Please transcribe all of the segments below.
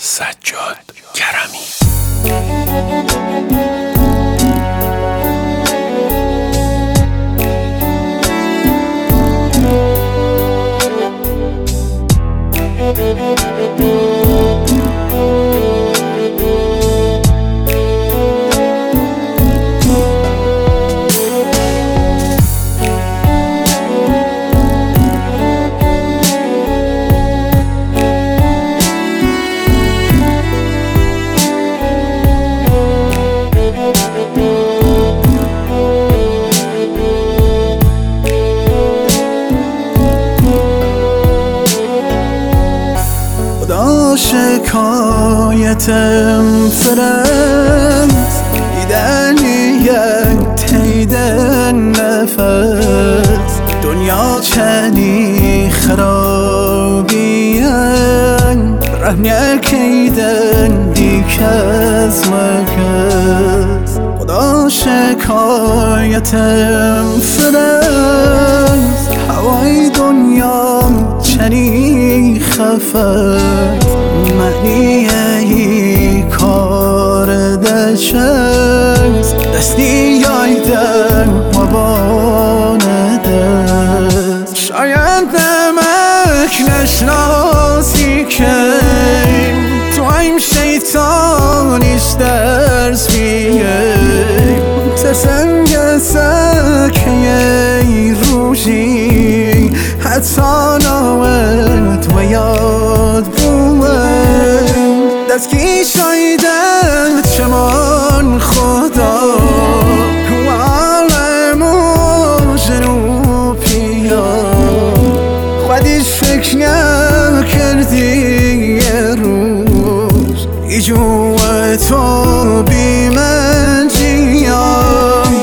سجاد کرمی. شکایتم فرست دیدن یک تیدن نفس دنیا چنی خرابین رحم نکیدن دیکس مکس خدا شکایتم فرست هوای دنیا چنی خفت معنی ای کار دشت دستی یایدن مبانه دست شاید نمک نشناسی که تو این شیطانیش درس بیم تسنگ سکه ای روشی حتی نوت و یاد دستکی شایدن چمان خدا و عالم و جنوبیا خودش فکر نکردی یه روز ایجو تو بی من جیام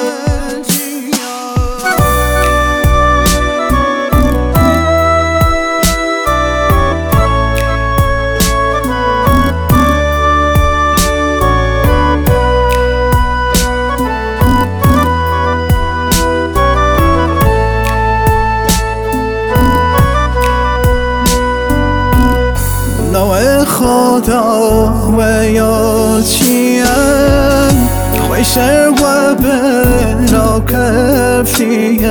خدا و یا چیم خوشه و برا کفتیم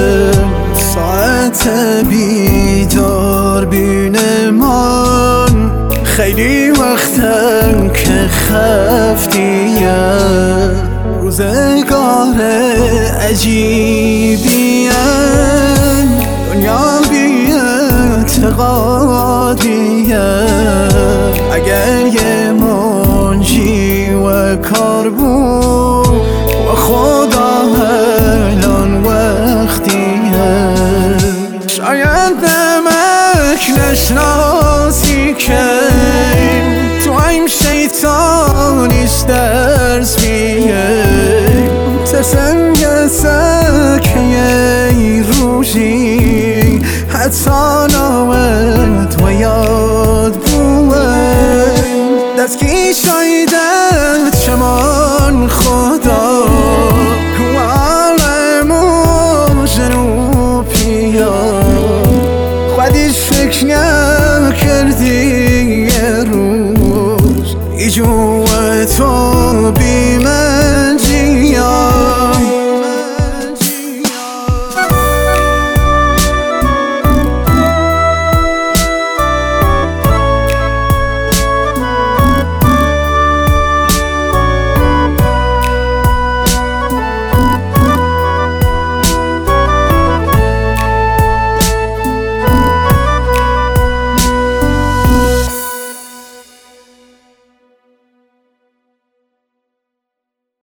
ساعت بیدار بینمان خیلی وقتم که خفتیم روزگار عجیبیم دنیا بی اعتقادیم اگر یه منجی و کار بود و خدا الان وقتیه شاید نمک نشناسی که تو این شیطانیش درس بیم تسنگ سکه ای روشی حتی نوت و یاد دستکی شایدن چمان خدا و عالم و جنوبیا خودش فکر نکردی یه روز ایجو